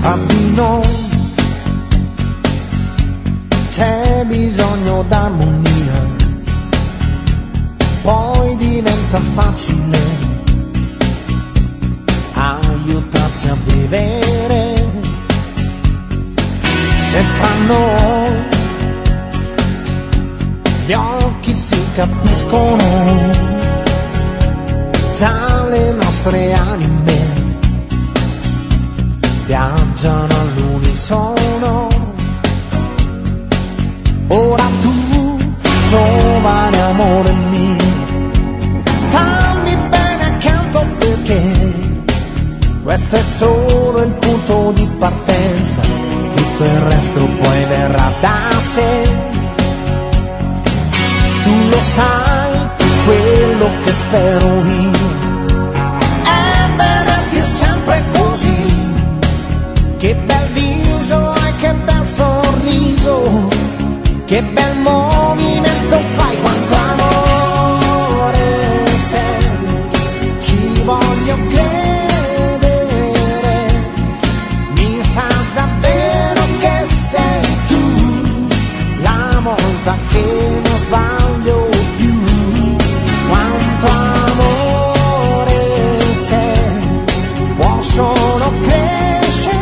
Tra di noi c'è bisogno d'armonia, poi diventa facile aiutarsi a vivere. Se fra noi gli occhi si capiscono, già le nostre anime viaggiano all'unisono. Ora tu, giovane amore mio, stammi bene accanto perché questo è solo il punto di partenza, tutto il resto poi verrà da sé. Tu lo sai, quello che spero io è vederti sempre così. Che bel viso e che bel sorriso, che bel movimento fai, quanto amore sei, ci voglio credere, mi sa davvero che sei tu, la volta che non sbaglio più. Quanto amore sei, può solo crescere,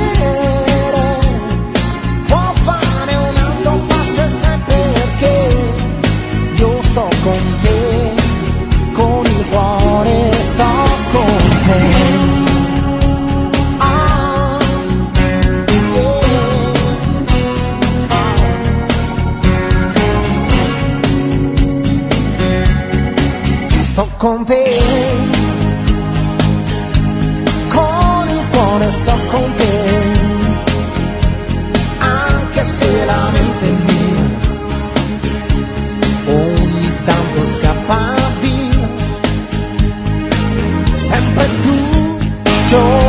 può fare un altro passo e sai perché io sto con te, con il cuore sto con te. Sto con te, con il cuore sto con te, anche se la mente mia ogni tanto scappa via. Sempre tu,